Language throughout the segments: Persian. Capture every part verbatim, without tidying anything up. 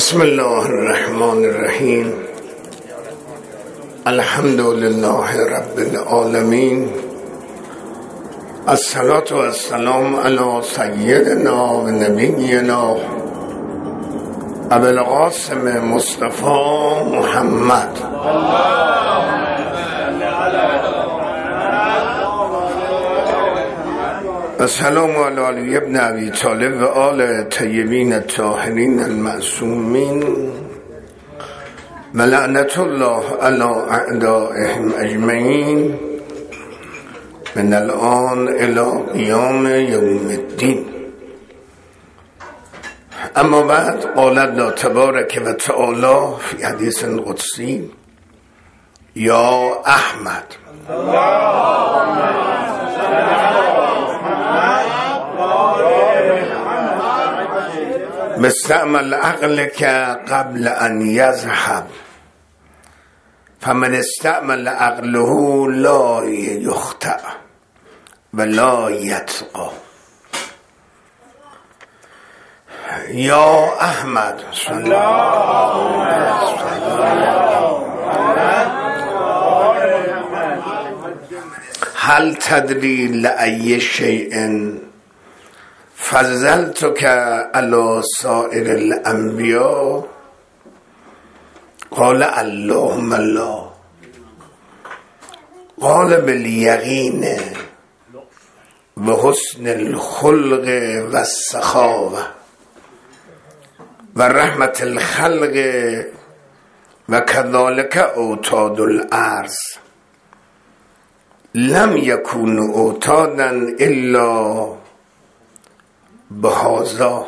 بسم الله الرحمن الرحیم. الحمد لله رب العالمین. الصلاة و السلام علی سیدنا و نبینا ابو القاسم مصطفی محمد. السلام علی علی ابن ابی طالب و آل طیبین الطاهرین المعصومین و لعنت الله علی اعدائهم اجمعین من الان الی قیام یوم الدین. اما بعد، قال الله تبارک و تعالی فی حدیث قدسی: یا احمد مستعمل عقلك قبل ان يذهب فمن استعمل عقله لا يخطئ ولا يطغى. یا احمد هل تدری لأی شیء فضلتک علی سائر الانبیاء؟ قال اللهم لا. قال بالیقین و حسن الخلق و السخاوة و رحمت الخلق و كذلك اوتاد الارض لم يكون اوتادا الا بهذا.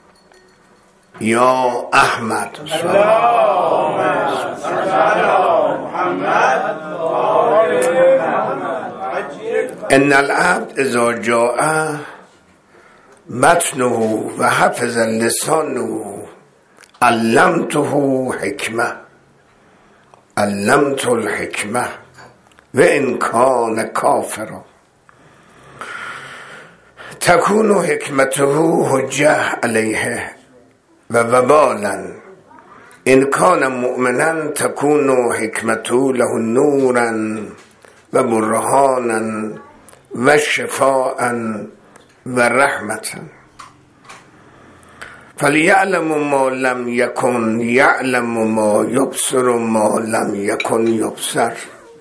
یا احمد ان العبد اذا جاء متنه و حفظ لسانه علمته حکمه علمت الحکمه و ان کان کافرا تكون حکمته حجه علیه و وبالا ان کان مؤمنا تكون حکمته له نورا و برهانا و شفاء و رحمتا. فلیعلم ما لم یکن یعلم ما یبصر ما لم یکن یبصر.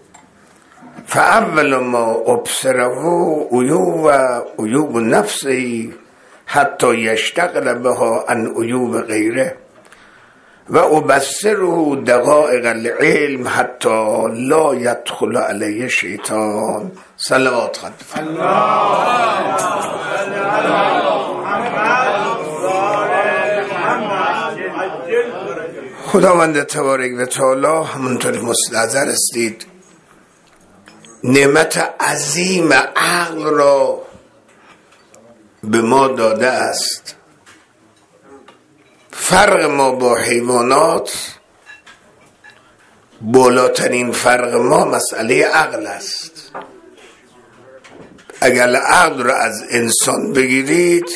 فاول ما ابصره عیوب عیوب نفسه حتی یشتغل بها عن عیوب غیره و ابصره دقائق العلم حتی لا يدخل علیه شیطان. صلوات خدا. خداوند تبارک و تعالی همونطور مستحضر استید نعمت عظیم عقل را به ما داده است. فرق ما با حیوانات، بالاترین فرق ما مسئله عقل است. اگر عقل را از انسان بگیرید،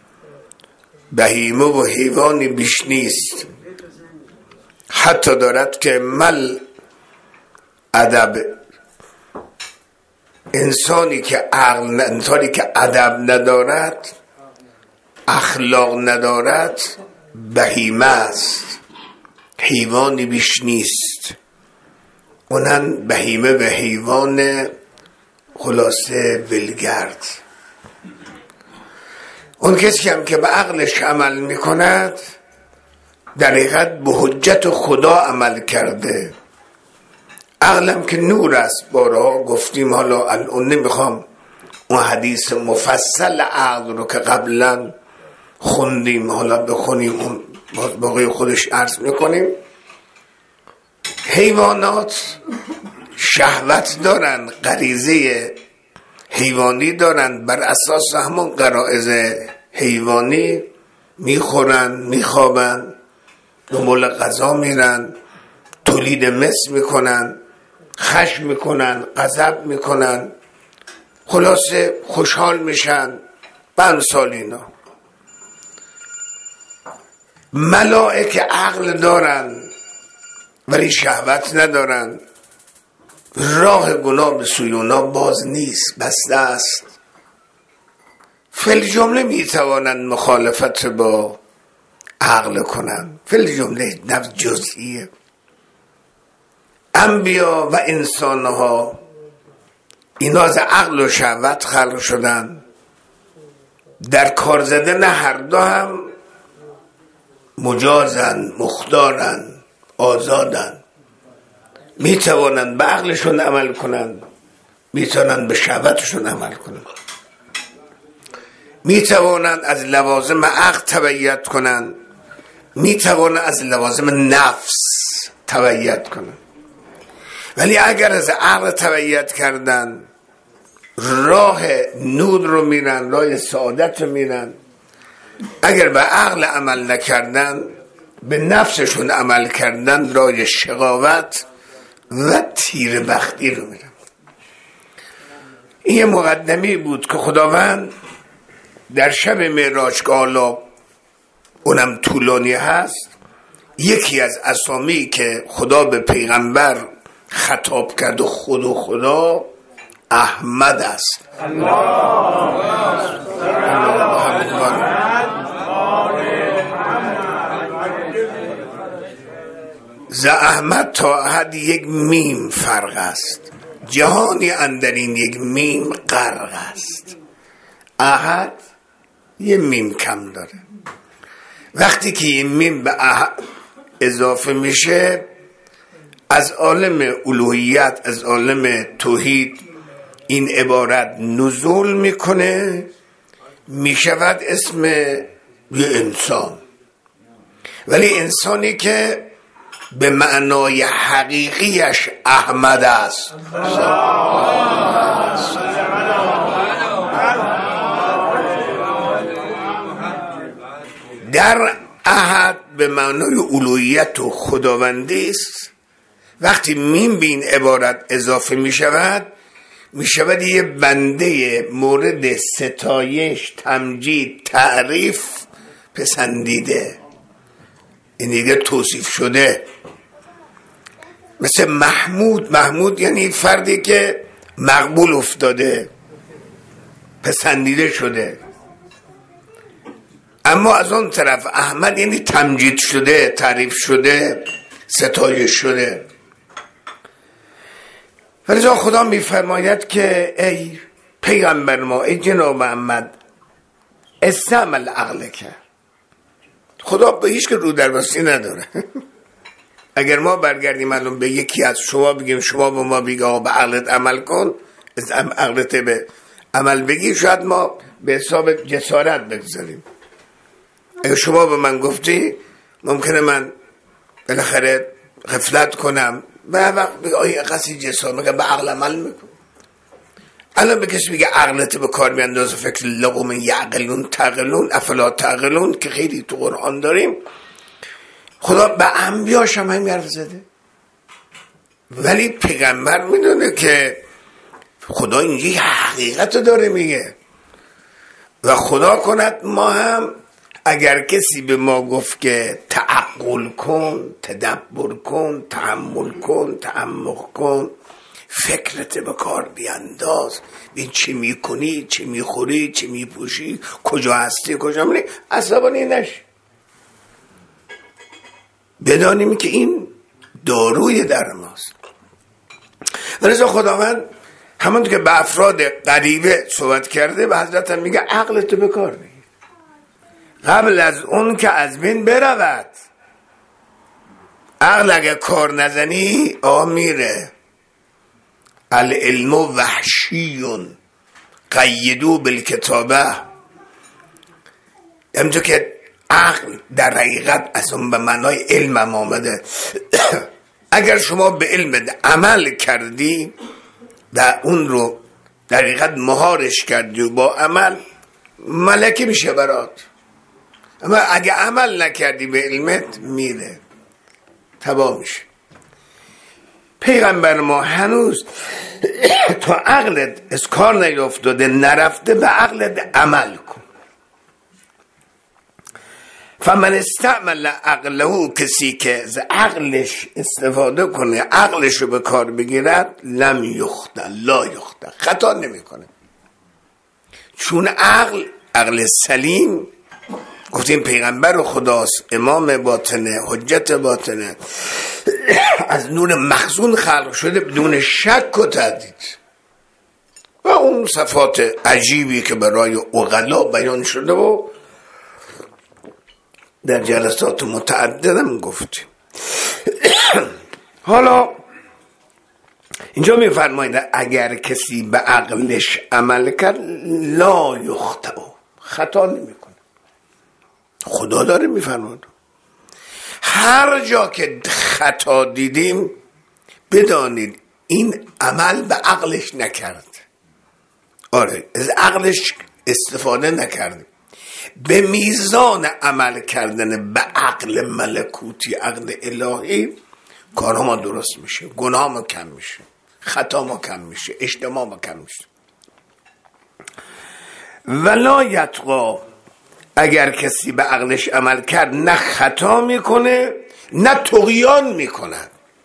بهیمه و حیوانی بیش نیست. حتی دارد که مل ادب، انسانی که عقل انسانی که ادب ندارد، اخلاق ندارد، بهیمه است، حیوانی بیش نیست. اونن بهیمه و حیوان خلاصه ولگرد. اون کسی هم که به عقلش عمل میکند در حقیقت به حجت خدا عمل کرده. عقلم که نور است، بارها گفتیم، حالا الان نمیخوام اون حدیث مفصل عقل رو که قبلا خوندیم حالا بخونیم، اون باقی خودش عرض میکنیم. حیوانات شهوت دارن، غریزه حیوانی دارن، بر اساس همون غرایز حیوانی میخورن، میخوابن، دنبال غذا میرن، تولید مثل میکنن، خشم میکنن، غضب میکنن، خلاصه خوشحال میشن، به امثال اینا. ملائکه عقل دارن ولی شهوت ندارن. راه گناه به سوی اونا باز نیست، بسته است. فل جمله میتوانند مخالفت با عقل کنند، فل جمله نفس جزئیه. انبیا و انسانها اینا از عقل و شهوت خلق شدن. در کار زدن هر دو هم مجازن، مختارن، آزادن. میتوانند به عقلشون عمل کنند، میتوانند به شهوتشون عمل کنند، میتوانند از لوازم عقل تبعیت کنند، میتوانند از لوازم نفس تبعیت کنند. ولی اگر از عقل تبعیت کردن راه نور رو میرن، راه سعادت رو میرن. اگر به عقل عمل نکردن، به نفسشون عمل کردن، راه شقاوت و تیر بختی رو میرن. این مقدمی بود که خداوند در شب معراج که حالا اونم طولانی هست، یکی از اسامی که خدا به پیغمبر خطاب کرد و خود و خدا احمد است. ز احمد تا احد یک میم فرق است، جهانی اندرین یک میم غرق است. احد یه میم کم داره. وقتی که این میم به احد اضافه میشه، از عالم الوهیت، از عالم توحید این عبارت نزول میکنه، میشود اسم یه انسان. ولی انسانی که به معنای حقیقیش احمد است. در احد به معنای الوهیت و خداوندی است. وقتی میم به این عبارت اضافه می شود، می شود یه بنده مورد ستایش، تمجید، تعریف، پسندیده. این دیگه توصیف شده. مثل محمود. محمود یعنی فردی که مقبول افتاده، پسندیده شده. اما از اون طرف احمد یعنی تمجید شده، تعریف شده، ستایش شده. ولذا خدا میفرماید که ای پیغمبر ما، ای جناب محمد، استعمل عقل کرد. خدا به هیچ که رو دربستی نداره. اگر ما برگردیم الان به یکی از شما بگیم، شما به ما بگی آقا به عقلت عمل کن، از عقلت به عمل بگی، شاید ما به حساب جسارت بگذاریم. اگر شما به من گفتی ممکنه من بالاخره غفلت کنم و وقت بگه آیه قصی جسارت میگه به عقل عمل میکن. الان به کسی بگه عقلت به کار میانداز، فکر لقوم یعقلون تعقلون افلا تعقلون که خیلی تو قرآن داریم. خدا به انبیاش هم همین حرف زده. ولی پیغمبر میدونه که خدا اینجا حقیقت داره میگه و خدا کند ما هم اگر کسی به ما گفت که تعقل کن، تدبر کن، تحمل کن، تعمق کن، فکرت به کار بیانداز، ببین چی میکنی، چی میخوری، چی میپوشی، کجا هستی، کجا میری، عصبانی نشی. بدانیم که این داروی در ماست. ولذا خداوند همونطور که به افراد غریبه صحبت کرده، به حضرت هم میگه عقلتو به کار بگیر قبل از اون که از بین برود. عقل اگه کار نزنی آ میره. العلم وحشیون قیدو بالکتابه. همونطور که عقل در حقیقت از اون به معنای علم هم آمده. اگر شما به علم عمل کردی و اون رو در حقیقت مهارش کردی و با عمل، ملکه میشه برات. اما اگه عمل نکردی به علمت، میره، تباه میشه. پیغمبر ما هنوز تا عقلت از کار نیفتاده نرفته، به عقلت عمل کن. فمن استعمل عقله، کسی که از عقلش استفاده کنه، عقلش رو به کار بگیرد، لم یخطئ، لا یخطئ، خطا نمیکنه. چون عقل عقل سلیم گفتیم پیغمبر خداست، امام باطنه، حجت باطنه، از نور مخزون خلق شده بدون شک و تردید، و اون صفات عجیبی که برای عقلا بیان شده و در جلسات متعددم گفتیم. حالا اینجا میفرمایید اگر کسی به عقلش عمل کرد لا یخطئ، خطا نمیکنه. خدا داره میفرماید هر جا که خطا دیدیم بدانید این عمل به عقلش نکرد. آره، از عقلش استفاده نکرد. به میزان عمل کردن به عقل ملکوتی، عقل الهی، کارها ما درست میشه، گناه ما کم میشه، خطا ما کم میشه، اشتباه ما کم میشه. ولا یطغی، اگر کسی به عقلش عمل کرد نه خطا میکنه نه طغیان میکنه.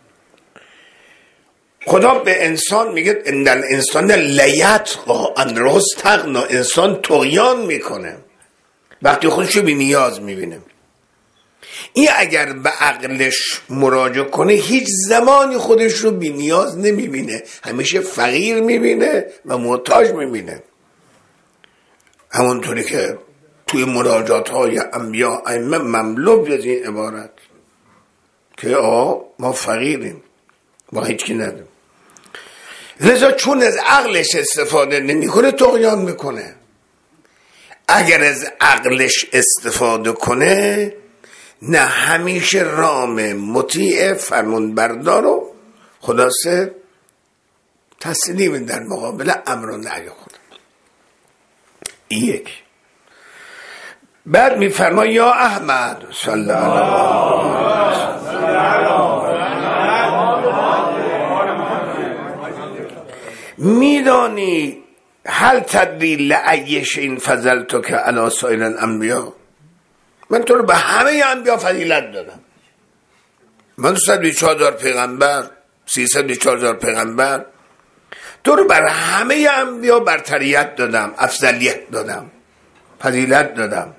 خدا به انسان میگه ان الانسان لیطغی ان رآه استغنی، انسان طغیان میکنه وقتی خودشو بی نیاز میبینه. این اگر به عقلش مراجعه کنه هیچ زمانی خودش رو بی نیاز نمیبینه، همیشه فقیر میبینه و محتاج میبینه. همونطوری که توی مراجعات های انبیا ائمه مملو از این عبارت که آه ما فقیریم، ما هیچی نداریم. لذا چون از عقلش استفاده نمیکنه طغیان میکنه. اگر از عقلش استفاده کنه نه همیشه رام، مطیع، فرمان بردار و خلاصه تسلیم در مقابل امر و نهی خدا. یک. بعد میفرما یا احمد صلی الله میدانی هل تدری لعیش این فضلتو که علی سایر الانبیا، من تو رو به همه انبیا فضیلت دادم. من صد و بیست هزار پیغمبر، سیصد و بیست هزار پیغمبر، تو رو بر همه انبیا برتریت دادم، افضلیت دادم، فضیلت دادم.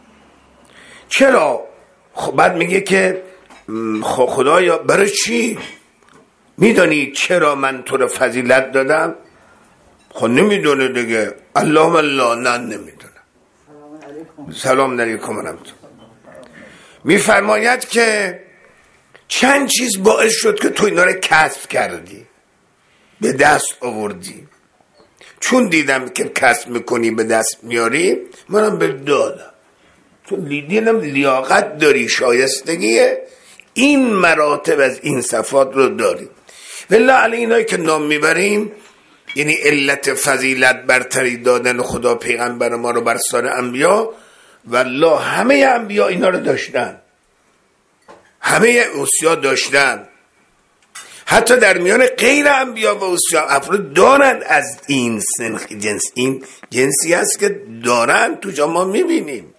چرا؟ خب بعد میگه که خدایا برای چی؟ میدانی چرا من تو رو فضیلت دادم؟ خب نمیدونه دیگه. اللهم الله، نه نمیدونه. سلام علیکم ورحمت الله. میفرماید که چند چیز باعث شد که تو اینا رو کسب کردی، به دست آوردی. چون دیدم که کسب میکنی، به دست میاری، منم به دادم. چون دیدم لیاقت داری، شایستگیه، این مراتب از این صفات رو داری. والله علی اینایی که نام میبریم یعنی علت فضیلت برتری دادن خدا پیغمبر ما رو بر سایر انبیا، والله همه انبیا اینا رو داشتن، همه اوصیا داشتن. حتی در میان غیر انبیا و اوصیا افراد دارن از این سنخ جنس، این جنسی هست که دارن، تو جا ما میبینیم.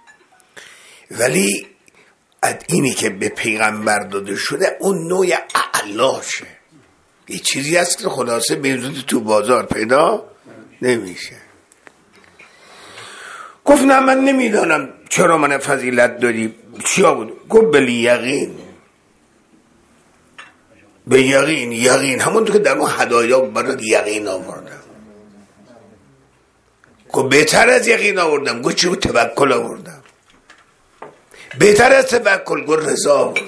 ولی از اینی که به پیغمبر داده شده اون نوع اعلاشه، یه چیزی هست که خلاصه بینزود تو بازار پیدا نمیشه. گفت نه من نمیدانم چرا من فضیلت دادی، چیا بود؟ گفت بلی یقین، به یقین. یقین همونطور که در اون هدایا برای یقین آوردم. گفت بهتر از یقین آوردم. گفت چی بود؟ توکل آوردم. بهتر از توکل گفت رضا آوردم.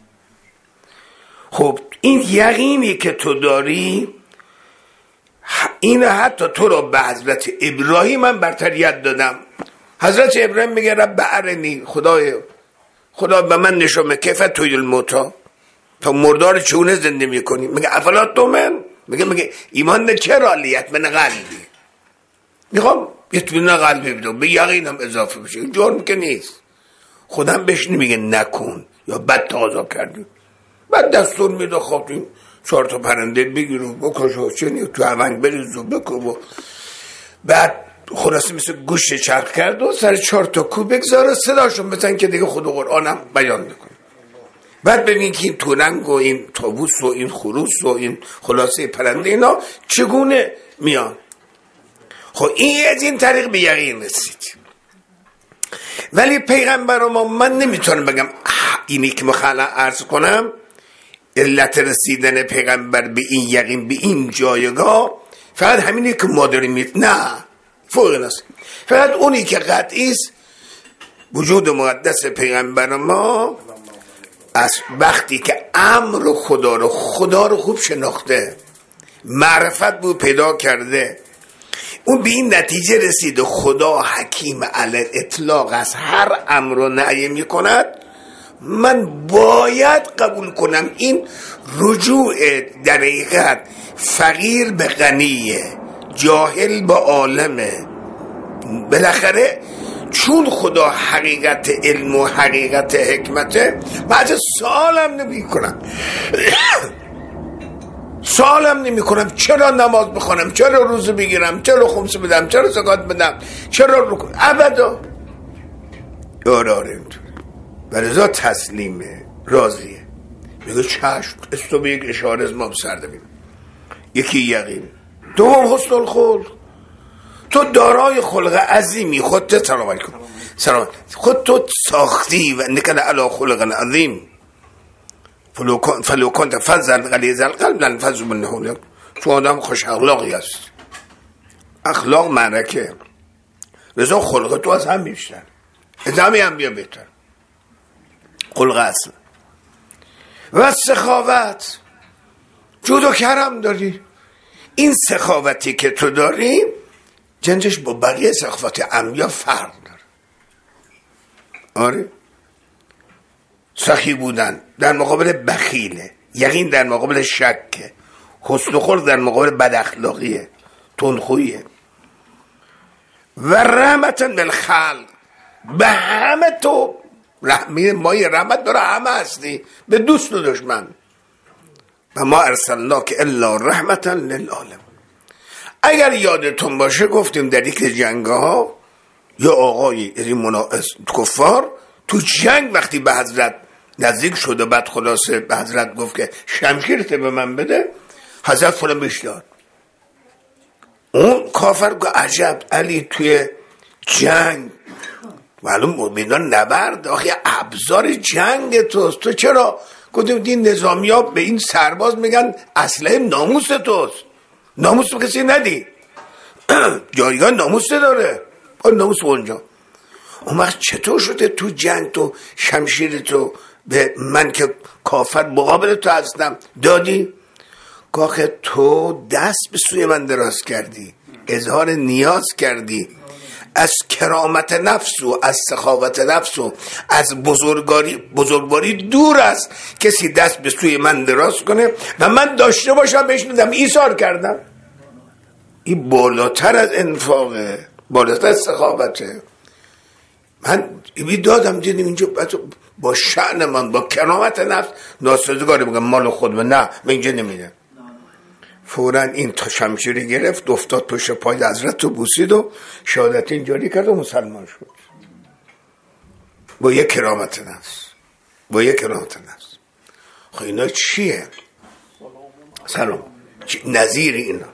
خب این یقینی که تو داری، این حتی تو رو به حضرت ابراهیم من برتریت دادم. حضرت ابراهیم میگه رب ارنی، خدای خدا به من نشون کیف توی الموتا، تا مردار چونه زنده میکنی. میگه افلا تومن، میگه میگه ایمان نه، چرا لیت من قلبی، میخوام یتونه قلبی بدم، به یقینم اضافه بشه. جرم که نیست. خودم بهش نمیگه نکن یا بد تقاضا کردی، بعد دستور میده خب این چهار تا پرنده بگیر و بکش و چنین تو هونگ بریز و بکن و بعد خلاصه مثل گوشت چرخ کرد و سر چهار تا کو بگذاره صداشون بزن که دیگه خود قرآنم بیان میکنه. بعد ببین که این تورنگ و این طاووس و این خروس و این خلاصه پرنده اینا چگونه میان. خب این از این طریق به یقین رسید. ولی پیغمبر ما من نمیتونم بگم اینی که مخالا عرض کنم علت رسیدن پیغمبر به این یقین به این جایگاه فقط همینی که ما داریم میت نه فوق نست. فقط اونی که قطعی است وجود مقدس پیغمبر ما از وقتی که امر خدا رو خدا رو خوب شناخته معرفت بود پیدا کرده اون به این نتیجه رسید خدا حکیم علی اطلاق از هر امر رو نهی می کند. من باید قبول کنم این رجوع در حقیقت فقیر به غنیه جاهل به عالمه. بالاخره چون خدا حقیقت علم و حقیقت حکمته بعد سوالم نمی کنم سوالم نمی کنم چرا نماز بخونم، چرا روزه بگیرم، چرا خمسه بدم، چرا زکات بدم، چرا رکوع ابدا. آره آره اینطور ولذا تسلیمه راضیه میگه چشم استو به یک اشاره از ما بسرده بیم. یکی یقین، دوم حسن الخلق. تو دارای خلق عظیمی خودت سلام کن سلام خود تو ساختی و نکل علا خلق عظیم فلو کنت فضل غلیظ القلب لانفضوا من حولک. تو آدم خوش اخلاقی است، اخلاق معرکه رضا خلق تو از هم بیشتر از همه هم بیا بهتر خلق اصل. و سخاوت جود و کرم داری. این سخاوتی که تو داری جنجش با بقیه سخاوت انبیا فرق داره. آره سخی بودن در مقابل بخیله، یقین در مقابل شکه، حسن خلق در مقابل بد اخلاقیه تندخویه. و رحمتاً بالخلق به همه تو رحمی مای رحمت داره همه هستی به دوست و دشمن. و ما ارسلناک الا رحمتا للعالم. اگر یادتون باشه گفتیم در یک جنگ ها یا آقای مناعز کفار تو جنگ وقتی به حضرت نزدیک شده بعد خلاصه به حضرت گفت که شمشیرت به من بده، حضرت فلان بهش داد. اون کافر گفت عجب علی توی جنگ معلوم مؤمنان نبرد آخه ابزار جنگ توست، تو چرا؟ گفتیم این نظامی ها به این سرباز میگن اسلحه ناموس توست، ناموس به کسی ندی جایگاه ناموس داره ناموس اونجا. اون وقت چطور شده تو جنگ تو شمشیر تو به من که کافر مقابل تو هستم دادی؟ که تو دست به سوی من دراز کردی، اظهار نیاز کردی، از کرامت نفس و از سخاوت نفس و از بزرگواری بزرگواری دور است کسی دست به سوی من دراز کنه و من داشته باشم بهش بدم. ایثار کردم. این بالاتر از انفاقه، بالاتر از سخاوته. من بی دادم دیدیم اینجا با شأن من با کرامت نفس ناسازگاری میگم مال خود و نه من اینجا نمیدم. فوراً این تا شمشیری گرفت افتاد پشت پای حضرت تو بوسید و شهادت اینجوری کرد و مسلمان شد با یک کرامت نفس با یک کرامت نفس. خب اینا چیه؟ سلام نظیر اینا.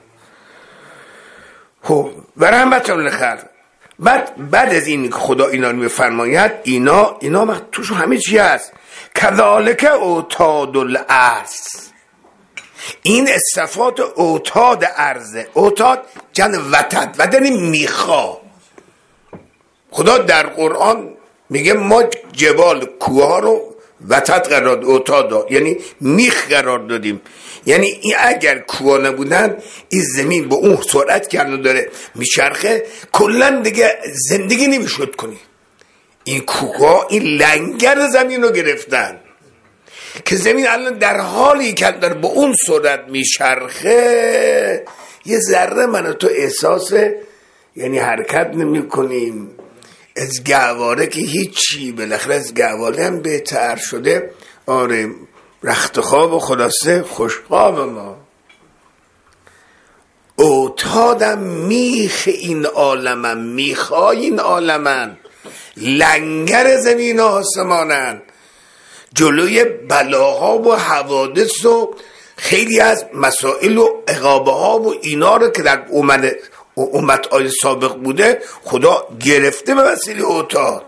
خب و رحمت للخلق. بعد بعد از این خدا اینا میفرماید اینا اینا توش همه چی هست. کذالک اوتاد الارض. این صفات اوتاد ارزه. اوتاد جن وتد وتد میخا. خدا در قرآن میگه ما جبال کوه رو وتد قرار داد، اوتاد یعنی میخ قرار دادیم. یعنی این اگر کوه نبودن این زمین با اون سرعت که الان داره میچرخه کلا دیگه زندگی نمیشد کنی. این کوه این لنگر زمین رو گرفتن که زمین الان در حالی که داره با اون سرعت میچرخه یه ذره من تو احساس یعنی حرکت نمی کنیم. از گهواره که هیچی، بالاخره از گهواره هم بهتر شده. آره رخت خواب و خلاصه خوشخواب ما. اوتادم میخ این عالمم، میخای این عالمن، لنگر زمین و آسمانن، جلوی بلاها و حوادث و خیلی از مسائل و عقابه ها و اینا رو که در امت های سابق بوده خدا گرفته به وسیله اوتاد.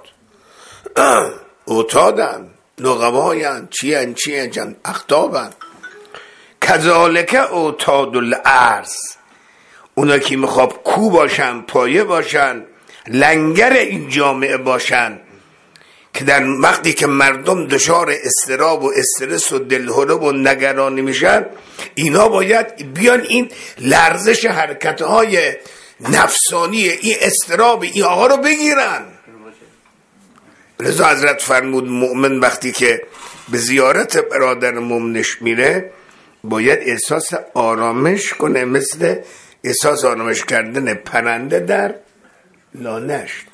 اوتادن نقباین چیان چیان جن اختابن کذالک اوتاد الارض، اونا که میخواب کو باشن، پایه باشن، لنگر این جامعه باشن، که در وقتی که مردم دچار اضطراب و استرس و دلهره و نگرانی میشن، اینا باید بیان این لرزش حرکتهای نفسانی، این اضطراب این آقا رو بگیرن. لذا حضرت فرمود مؤمن وقتی که به زیارت برادر مؤمنش میره باید احساس آرامش کنه، مثل احساس آرامش کردن پرنده در لانشت.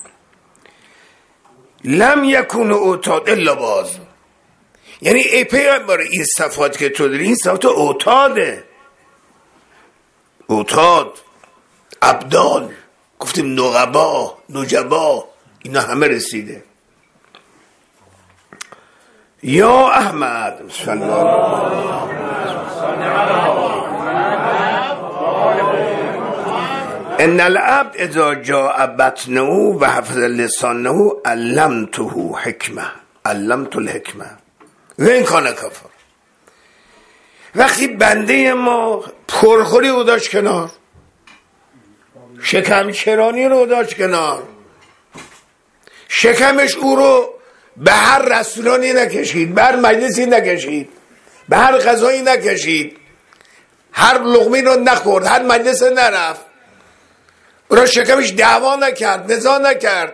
لم یکون اوتاد الا باز، یعنی ای پیغمبر این صفات که تو داری این صفات اوتاده. اوتاد، ابدال، گفتیم نقبا، نجبا، اینا همه رسیده. یا احمد صلی الله ان العبد اذا جاء بطنه و حفظ لسانه علمته حکمه، علمت الحکمه و این کان کفر. وقتی بنده ما پرخوری رو داشت کنار، شکم چرانی رو داشت کنار، شکمش او رو به هر رستورانی نکشید، به هر مجلسی نکشید، به هر غذایی نکشید، هر لقمه رو نخورد، هر مجلس نرفت، او را شکمش دعوا نکرد، نزاع نکرد.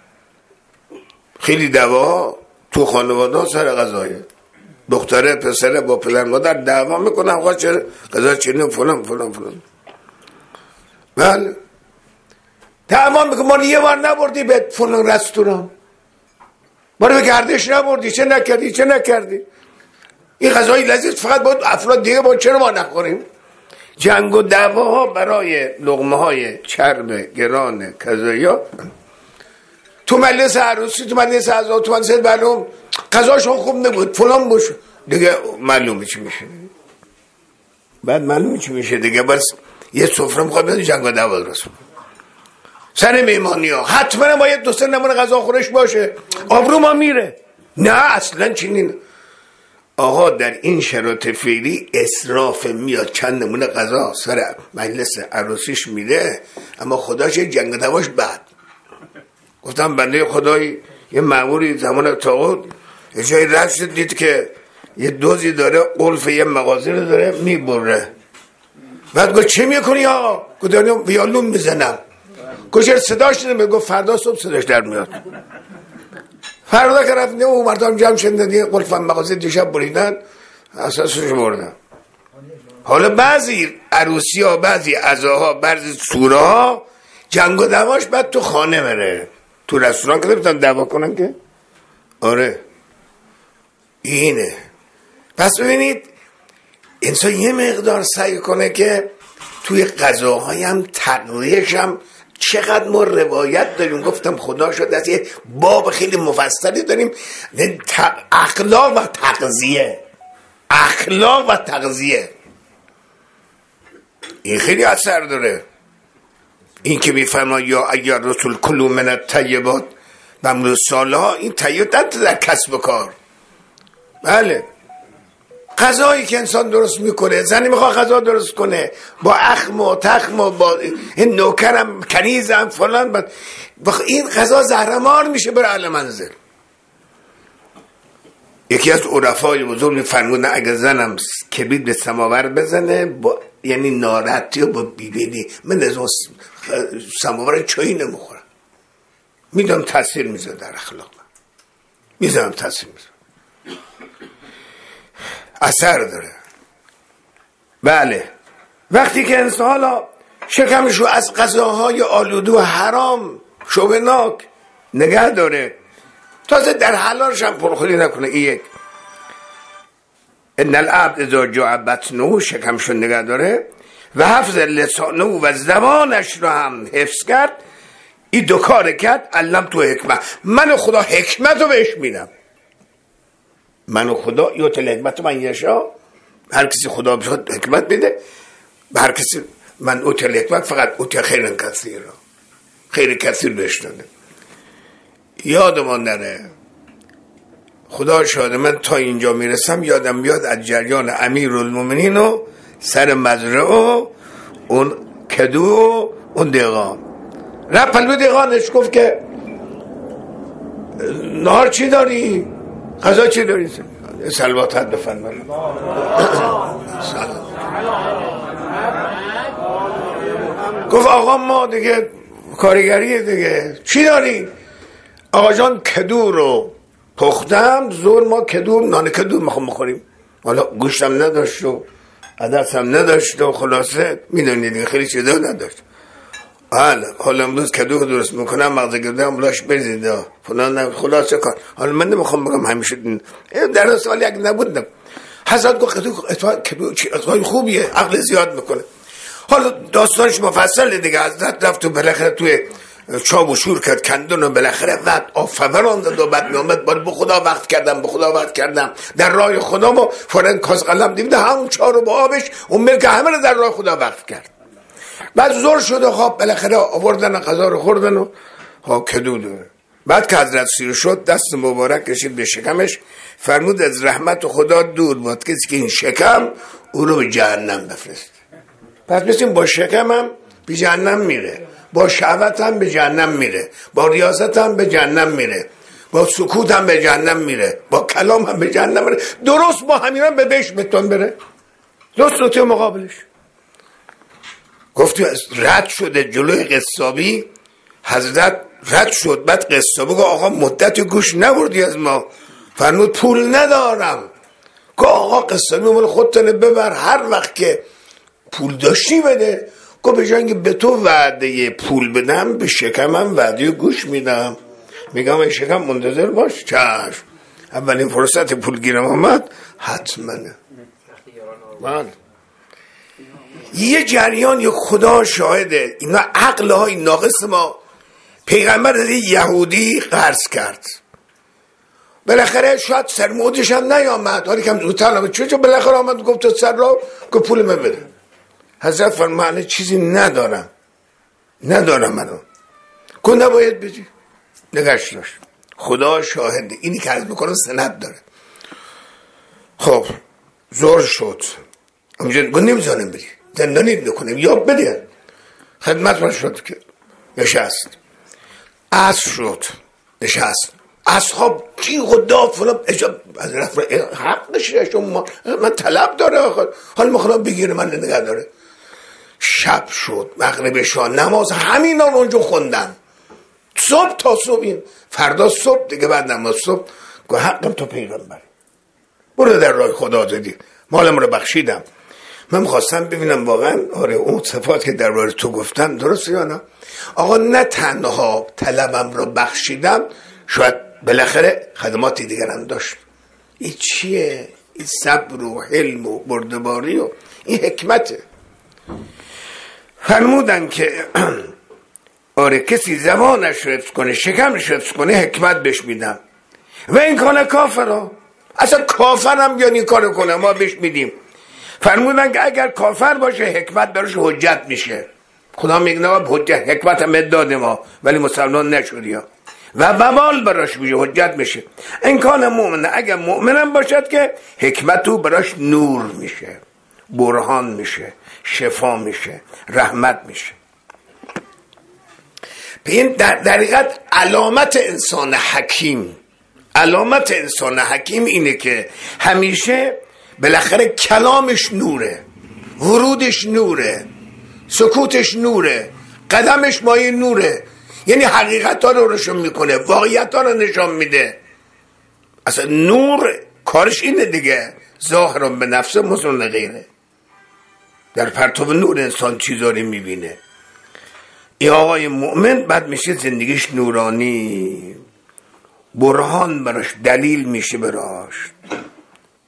خیلی دعوا تو خانواده سر غذایه، دختره پسره با پدر مادر دعوا میکنن آقا چرا غذا چینی فلان فلان فلان. بله دعوا میکنه ما یه بار نبردی به فلان رستوران، ما رو به گردش نبردی، چه نکردی چه نکردی، این غذای لذیذ فقط باید افراد دیگه با چرا ما نخوریم. جنگ و دعواها برای لقمه های چرب گران کذایا تو مجلس عروسی، تو مجلس عزا، تو مجلس برنامه غذاشون خوب نبود فلان باش دیگه معلومه چی میشه. بعد معلومه چی میشه دیگه، بس یه سفره میخواد بیاد جنگ و دعوا درست سر میمانی ها حتما باید دو سه نمونه غذا خورش باشه، آبرو ما میره. نه اصلا چنین. آقا در این شرایط فعلی اسراف میاد، چند نمونه غذا سر مجلس عروسیش میده، اما خداش جنگ دواش بعد. گفتم بنده خدای یه مأموری زمان طاغوت یه جایی رد شد دید که یه دوزی داره قلف یه مغازه رو داره میبره. بعد گفت چه میکنی آقا؟ گفت دارم ویالون میزنم. گفت چرا صداش نمیاد؟ گفت فردا صبح صداش در میاد. فردا که رفت او مردم جمع شدن دیگه قلف مغازه دیشب بریدن اساسش بردن. حالا بعضی عروسی ها، بعضی عزاها، بعضی سوره ها جنگ و دعواش بعد تو خانه بره، تو رستوران که نمیتونن دعوا کنن که. آره اینه. پس ببینید انسان یه مقدار سعی کنه که توی غذاهای هم تقویش هم، چقدر ما روایت داریم، گفتم خدا شد از یه باب خیلی مفصلی داریم، اخلاق و تغذیه، اخلاق و تغذیه این خیلی اثر داره. این که میفرما یا اگر رسول کلوا من الطیبات و امروا الصالحات، این طیبات در کسب و کار. بله غذایی که انسان درست میکنه، زنی میخواد غذا درست کنه با اخم و تخم و با این نوکرم کنیزم فلان، با این غذا زهرمار میشه برای اهل منزل. یکی از عرفای بزرگ میفرمودن اگر زنم کبریت به سماور بزنه با یعنی ناراحتی و با بیبینی، من از سماور چایی نمیخورم، میدونم تاثیر میذاره در اخلاق من، میذارم تاثیر میذاره، اثر داره. بله وقتی که انسان حالا شکمش رو از غذاهای آلوده و حرام شوبناک نگه داره، تازه در حلالش هم پرخوری نکنه. این یک. ان العبد اذا جاء بطنه، شکمش رو نگه داره و حفظ لسانه و زبانش رو هم حفظ کرد. این دو کار کرد. علم تو حکمت، من خدا حکمت رو بهش میدم. من خدا یوتل حکمت من یشا، هر کسی خدا بخواد حکمت بده به هر کسی. من اوتل حکمت فقط اوتل خیر کثیر رو خیر کثیر بهش داده. یادمان نره، خدا شاهد من تا اینجا میرسم یادم میاد از جریان امیرالمومنین و سر مزرعه و اون کدو و اون دیغان رفت پلو دیغانش گفت که نهار چی داری؟ غذا چی داری؟ سلواتت بفرمایید. گفت آقا ما دیگه کارگریه دیگه، چی داری؟ آقا جان کدو رو پختم، زور ما کدو نان کدو میخوام بخوریم. حالا گوشتم نداشت و عدس هم نداشت و خلاصه میدونید دیگه خیلی چیزا نداشت. حالا حالا امروز کدو درست میکنم، مغز گرده هم بلاش بریزید فلان خلاصه کار. حالا من نمیخوام بگم همیشه در سال یک نبودم. حضرت گفت کدو کدو چیزای خوبیه، عقل زیاد میکنه. حالا داستانش مفصله دیگه. حضرت رفت و بالاخره توی چاب و شور کرد کندون و بالاخره وقت آفوران داد و بعد میامد باید به خدا وقت کردم به خدا وقت کردم در راه خدا. ما فورن کاس قلم دیده همون چار رو با آبش اون ملک همه رو در راه خدا وقت کرد. بعد زور شد و خواب بالاخره آوردن غذا رو خوردن و ها کدو داره. بعد که حضرت سیر شد دست مبارک کشید به شکمش، فرمود از رحمت خدا دور باد کسی که این شکم او رو به جهنم بفرست. پس بسیم با شکم هم به جهنم میره، با شهوت هم به جهنم میره، با ریاست هم به جهنم میره، با سکوت هم به جهنم میره، با کلام هم به جهنم میره. درست با همین هم به بهش بتون بره. درست رو توی مقابلش گفتی رد شده جلوی قصابی. حضرت رد شد. بعد قصابی گفت آقا مدت گوش نبردی از ما. فرمود پول ندارم. گفت آقا قصابی مال خودتونه ببر، هر وقت که پول داشتی بده. گفت به جای اینکه به تو وعده پول بدم به شکمم وعده گوش میدم. میگم ای شکم منتظر باش. چشم. اولین فرصت پول گیرم آمد حتما. من یه جریان یه خدا شاهده اینا عقل های ناقص ما. پیغمبر یهودی قرض کرد، بالاخره شاید سرمودش هم نیامد، حالی که زودتر نامد چون بالاخره آمد گفت تو سر را که پول من بده. حضرت فرمود من چیزی ندارم ندارم منو که نباید بدی. نگشت داشت. خدا شاهده اینی که عرض میکنه سند داره. خب زور شد اونجا گفت نمیزانم بدی، زندانی نکنیم یا بده. خدمت من شد که نشست. عصر شد نشست. اصحاب کی خدا فلان از حق نشه شما من طلب داره آخر حال میخوام بگیره من نگه داره. شب شد مغرب شاه نماز همین آن اونجا خوندن صبح تا صبح. این فردا صبح دیگه بعد نماز صبح گو حقم تو پیغمبر برو در راه خدا دادی مالم رو بخشیدم. من خواستم ببینم واقعا آره اون صفات که در راه تو گفتن درسته یا نه. آقا نه تنها طلبم رو بخشیدم، شاید بالاخره خدماتی دیگرم داشت. این چیه؟ این صبر و حلم و بردباری و این حکمته. فرمودن که آره کسی زبانش حفظ کنه شکمش حفظ کنه حکمت بهش میدم و این کانه کافر. اصلا کافر هم بیان این کارو کنه ما بهش میدیم. فرمودن که اگر کافر باشه حکمت براش حجت میشه. خدا میگه نه حجت حکمت هم داده ما ولی مسلمان نشدی ها و بوال براش میشه حجت میشه. این کان مؤمن اگر مؤمنم باشد که حکمت او براش نور میشه، برهان میشه، شفا میشه، رحمت میشه. این در دقیقت علامت انسان حکیم، علامت انسان حکیم اینه که همیشه بالاخره کلامش نوره، ورودش نوره، سکوتش نوره، قدمش مایه نوره. یعنی حقیقت ها رو روشن میکنه، واقعیت ها رو نشان میده. اصلا نور کارش اینه دیگه، ظاهرم به نفسه مزون غیره. در پرتو نور انسان چیزا رو میبینه. این آقای مؤمن بعد میشه زندگیش نورانی، برهان براش، دلیل میشه براش.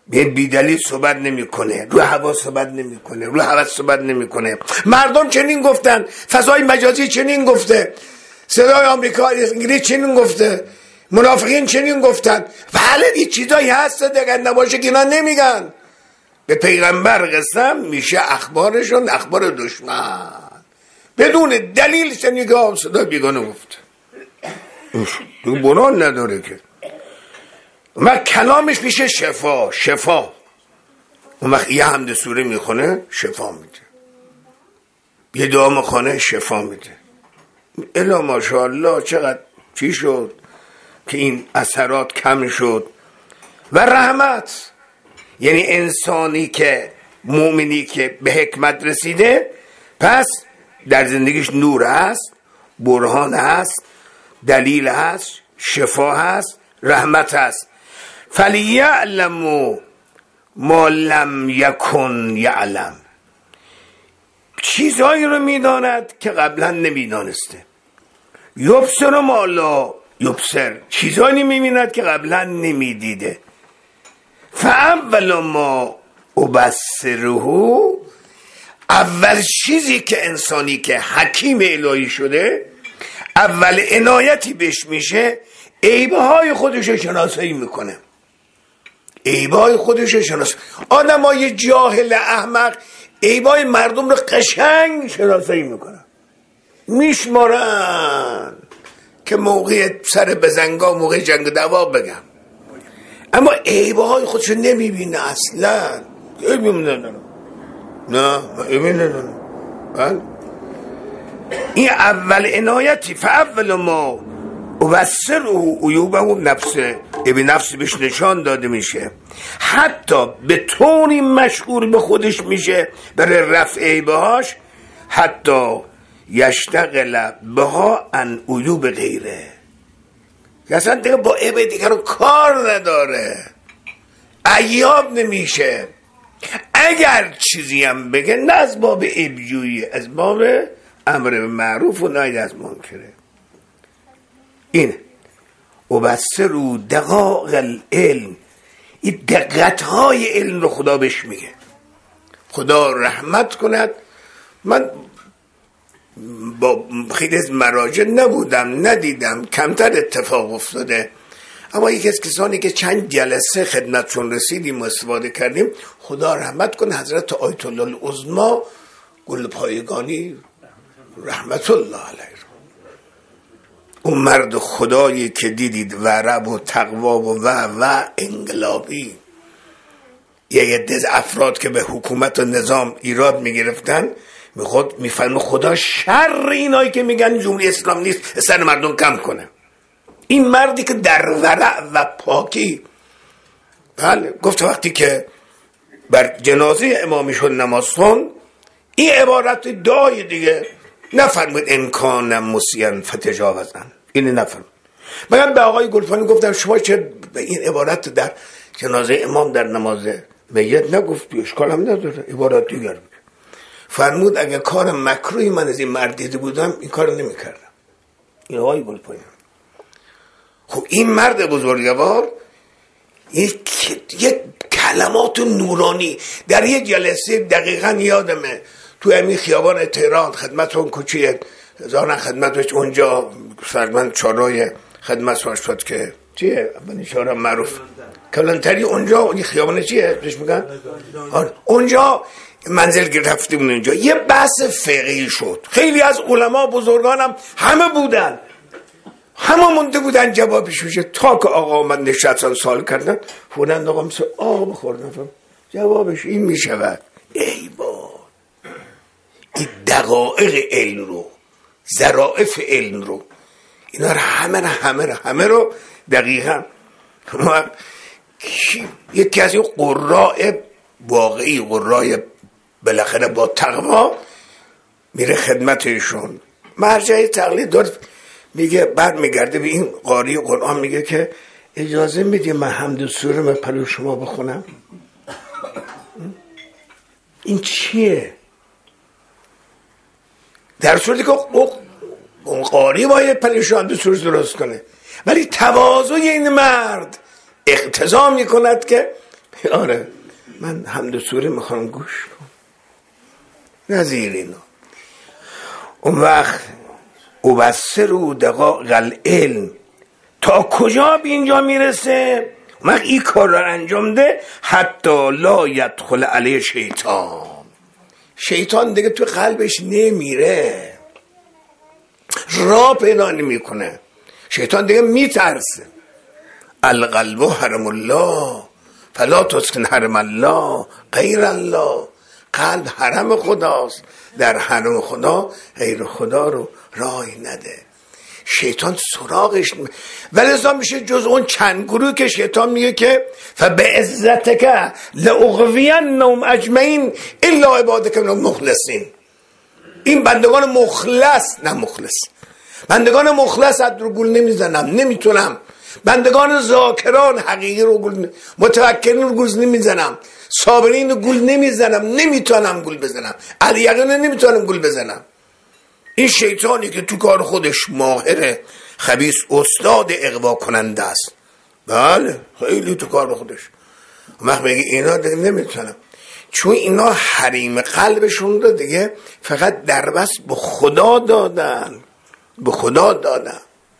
به بیدلیل صحبت نمیکنه، رو هوا صحبت نمیکنه، رو هوا صحبت نمیکنه. مردم چنین گفتن، فضای مجازی چنین گفته، صدای آمریکا انگلیس چنین گفته، منافقین چنین گفتن. بله این چیزایی هست دیگه، نباشه که اینا نمیگن. به پیغمبر قسم میشه اخبارشون اخبار دشمن، بدون دلیل شنیگاه صدا بیگانه گفته. تو بنان نداره که اون کلامش میشه شفا. شفا اون وقت یه حمد سوره میخونه شفا میده، یه دعا میخونه شفا میده. الا ماشاءالله چقدر چی شد که این اثرات کم شد. و رحمت یعنی انسانی که مؤمنی که به حکمت رسیده، پس در زندگیش نور هست، برهان هست، دلیل هست، شفا هست، رحمت هست. فلیعلموا ما لم یکن یعلم، چیزهایی رو میداند که قبلا نمیدانسته. یبصر ما لا یبصر، چیزهایی میبیند که قبلا نمیدیده. فاول ما ابصره، اول چیزی که انسانی که حکیم الهی شده اول عنایتی بهش میشه عیبهای خودش رو شناسایی میکنه. عیبهای خودش رو شناسایی. آدم های جاهل احمق عیبهای مردم رو قشنگ شناسایی میکنن، میشمارن که موقع سر بزنگا موقع جنگ دعوا بگم، اما عیبهای خودش رو نمیبینه اصلا. عیبی نداره، نه عیبی نداره. این اول عنایتی. فاول ما ابصره عیوبه نفسه، به نفس بهش نشان داده میشه، حتی به طوری مشغول به خودش میشه برای رفع عیبهاش، حتی یشتغل بها عن عیوب غیره، اصلا دیگه با عیب دیگر رو کار نداره، عیاب نمیشه. اگر چیزی هم بگه نه از باب عیبجویی، از باب امر معروف و نهی از منکره. این ابصروا دقایق العلم، این دقتهای علم رو خدا بهش میگه. خدا رحمت کند. من با خیلی از مراجع نبودم، ندیدم، کمتر اتفاق افتاده، اما یکی از کسانی که چند جلسه خدمتشون رسیدیم و استفاده کردیم، خدا رحمت کنه، حضرت آیت الله العظمی گلپایگانی رحمت الله علیه، اون مرد خدایی که دیدید ورع و تقوا و و و انقلابی، یه عده افراد که به حکومت و نظام ایراد میگرفتن، میخواد میفهمه خدا شر اینایی که میگن جمهوری اسلامی نیست سر مردم کم کنه. این مردی که در ورع و پاکی، بله گفت وقتی که بر جنازه امامی شد نماز خوند، این عبارت دعای دیگه نفرمود امکان مسیان فتجاوزن، این نفرمود. من به آقای گلپانی گفتم شما چه به این عبارت در جنازه امام در نماز میت نگفتی؟ اشکال هم نداره، عبارت دیگر بود. فرمود اگه کار مکروهی من از این مرد دیده بودم این کار نمی کردم. این آقای گلپانی. خب این مرد بزرگوار یک یک کلمات نورانی در یک جلسه دقیقاً یادمه، تو همین خیابان تهران خدمت اون کوچه زارن خدمتش اونجا فرمان چارای خدمت شد که چیه اولین چهارراه معروف کلانتری، اونجا اون خیابان چیه بهش میگن، اونجا منزل گرفتیم. اونجا یه بحث فقهی شد، خیلی از علما بزرگانم همه بودن، همه مونده بودن جوابش میشه، تا که آقا آمد نشستن سوال کردن، فوراً آقا مثل آقا بخوردن جوابش این میشود. ای با این دقایق علم رو، ظرافت علم رو، اینا رو همه رو همه رو همه رو دقیقا یکی از این قراء واقعی، قراء بالاخره با تقوا میره خدمتشون، مرجع تقلید دار میگه، بعد میگرده به این قاری قرآن میگه که اجازه میدی من حمد سوره من پلو شما بخونم؟ این چیه؟ در صورتی که اون قاری باید پلوش حمد سوره درست کنه، ولی تواضع این مرد اقتضا میکند که آره من حمد سوره میخوام گوش کن نظیر اینا. اون وقت ابصر دقایق العلم تا کجا به اینجا میرسه؟ وقت این کار را انجام ده حتی لا یدخل علیه شیطان، شیطان دیگه تو قلبش نمیره، راه پیدا نمیکنه، شیطان دیگه میترسه. القلب حرم الله فلا تسکن حرم الله غیر الله، قلب حرم خداست، در حرم خدا غیر خدا رو راه نده. شیطان سراغش نمی... ولذا میشه جز اون چند گروه که شیطان میگه که فبعزتک لاغوینهم اجمعین الا عبادک المخلصین. این بندگان مخلص، نه مخلص، بندگان مخلص رو گول نمیزنم، نمیتونم. بندگان ذاکران حقیقی رو گول، متوکلین رو گول نمیزنم، صابرین رو گول نمیزنم، نمیتونم گول بزنم، الیقین رو نمیتونم گول بزنم. این شیطانی که تو کار خودش ماهره، خبیث، استاد اغوا کننده است، بله خیلی تو کار خودش. وقت بگی اینا دیگه نمیتونم، چون اینا حریم قلبشون رو دیگه فقط دربست به خدا دادن، به خدا دادن.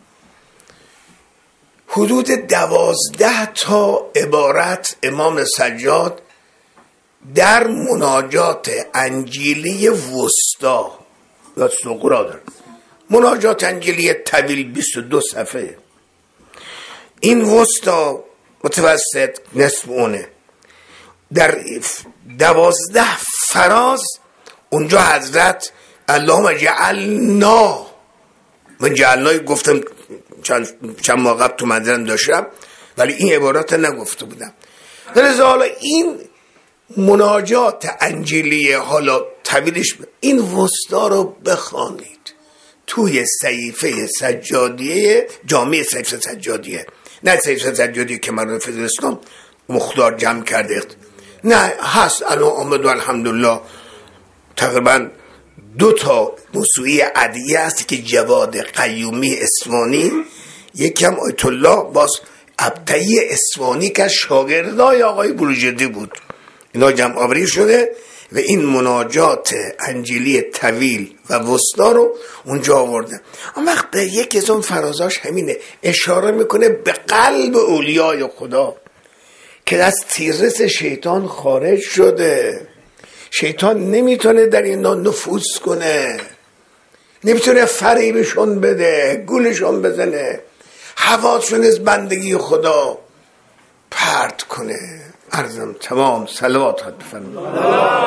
حدود دوازده تا عبارت امام سجاد در مناجات انجیلی وسطا یا سقرا داره. مناجات انجیلی طویل بیست و دو صفحه، این وسطا متوسط نصف اونه. در دوازده فراز اونجا حضرت اللهم جعلنا، من جعلنای گفتم چند, چند ماه قبل تو منظرم داشتم ولی این عبارات نگفته بودم. ولی حالا این مناجات انجیلی حالا طویلش این وسطا رو بخوانید توی صحیفه سجادیه، جامعه صحیفه سجادیه، نه صحیفه سجادیه که مرد فضل اسلام مختار جمع کرده، نه هست الان آمد و الحمدلله تقریبا دو تا موسوعی عدیه هست که جواد قیومی اصفهانی، یکم آیت الله باز ابتعی اصفهانی که شاگردای آقای بروجردی بود، اینا جمع آوری شده و این مناجات انجیلی طویل و وسطا رو اونجا آورده. اون وقت به یکی از اون فرازاش همینه، اشاره میکنه به قلب اولیای خدا که از تیرس شیطان خارج شده. شیطان نمیتونه در اینا نفوذ کنه، نمیتونه فریبشون بده، گولشون بزنه، حواسشون از بندگی خدا پرت کنه. عرضم تمام. صلوات خود بفرمایید.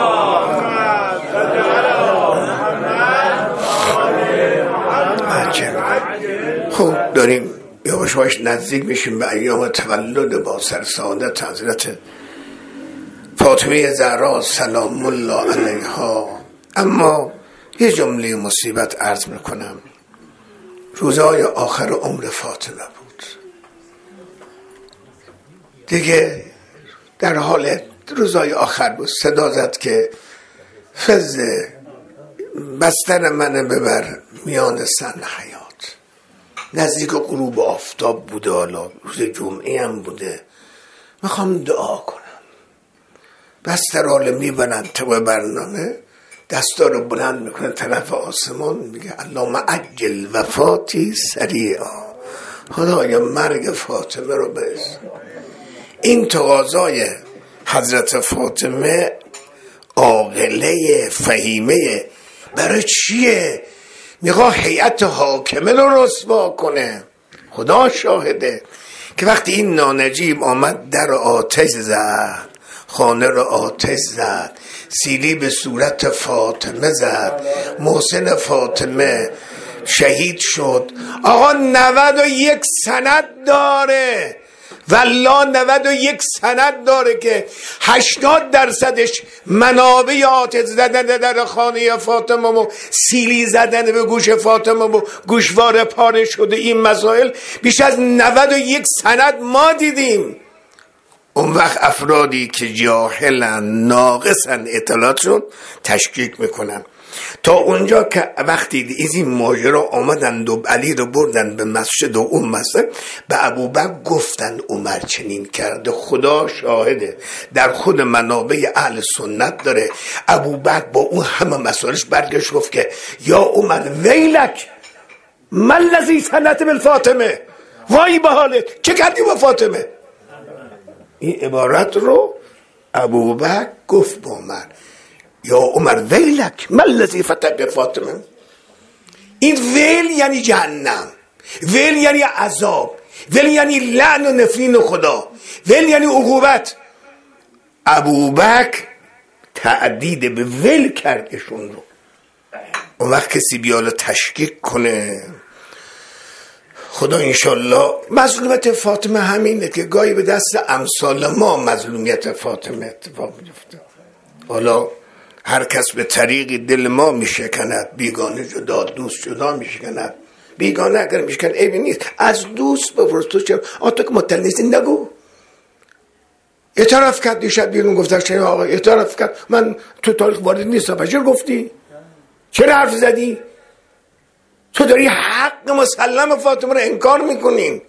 خب داریم یواش یواش نزدیک میشیم به ایام تولد با سرسعادت حضرت فاطمه زهرا سلام الله علیها. اما یه جمله مصیبت عرض میکنم. روزهای آخر عمر فاطمه بود دیگه، در حال روزهای آخر بود، صدا زد که فز بستر من ببر میان سن حیات. نزدیک غروب آفتاب بوده، حالا روز جمعه هم بوده، میخوام دعا کنم. بستر حالا میبرن طبق برنامه، دستا رو بلند میکنه طرف آسمان، میگه اللهم عجل وفاتی سریعا، خدایا مرگ فاطمه رو برس. این تقاضای حضرت فاطمه عاقله فهیمه برای چیه؟ میخواه هیئت حاکمه رو رسوا کنه. خدا شاهده که وقتی این نانجیب آمد در آتش زد، خانه رو آتش زد، سیلی به صورت فاطمه زد، محسن فاطمه شهید شد. آقا نود و یک سند داره، والله نود و یک سند داره که هشتاد درصدش منابع آتش زدن در خانه فاطمه و سیلی زدن به گوش فاطمه و گوشواره پاره شده. این مسائل بیش از نود و یک سند ما دیدیم. اون وقت افرادی که جاهلن، ناقصن، اطلاعاتشون تشکیک میکنن. تا اونجا که وقتی از این ماجرا آمدند و علی رو بردن به مسجد و اون مسجد به ابوبکر گفتن عمر چنین کرده. خدا شاهده در خود منابع اهل سنت داره ابوبکر با اون همه مسائلش برگشت گفت که یا عمر ویلک من الذی صنعت بالفاطمه، وای به حالت چه کردی با فاطمه. این عبارت رو ابوبکر گفت با عمر یا عمر ویلک من الذی فتک فاطمه. این ویل یعنی جهنم، ویل یعنی عذاب، ویل یعنی لعن و نفرین خدا، ویل یعنی عقوبت. ابوبکر تعدید به ویل کردشون رو. اون وقت کسی بیالا تشکیک کنه خدا انشالله. مظلومیت فاطمه همینه که گاهی به دست امثال ما مظلومیت فاطمه اتفاق میفته. حالا هر کس به طریق دل ما میشکند، بیگانه جدا دوست جدا میشکند. بیگانه اگر میشکند عیبی نیست، از دوست بپرس تو چه آتا که مطلع نیستی نگو. اعتراف کرد دیشب بیرون گفتن چه آقا اعتراف کرد من تو تاریخ وارد نیستم. چرا گفتی؟ چرا حرف زدی؟ تو داری حق مسلم فاطمه رو انکار میکنین.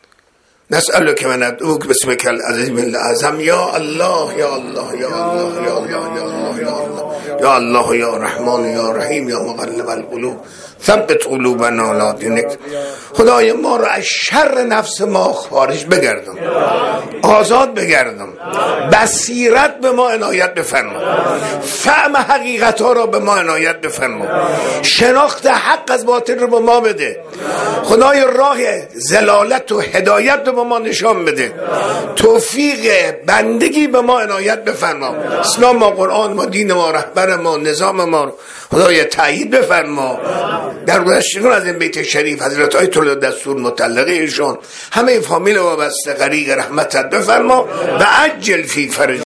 نسألک من ادعوک باسمک العظیم الاعظم یا الله یا الله یا الله یا الله یا الله یا الله یا الله یا رحمان یا رحیم یا مقلب القلوب ثبت قلوبنا علی دینک. خدای ما رو از شر نفس ما خارج بگردم، آزاد بگردم، بصیرت به ما عنایت بفرما، فهم حقیقت ها را به ما عنایت بفرما، شناخت حق از باطل رو به ما بده. خدای راه زلالت و هدایت رو به ما نشان بده، توفیق بندگی به ما عنایت بفرما. اسلام ما، قرآن ما، دین ما، رهبر ما، نظام ما رو خدای تایید بفرما. در گذشتگان از این بیت شریف حضرت آیت الله دستور مطلقه ایشان همه فامیل وابسته غریق رحمتت بفرما و عجل فی فرج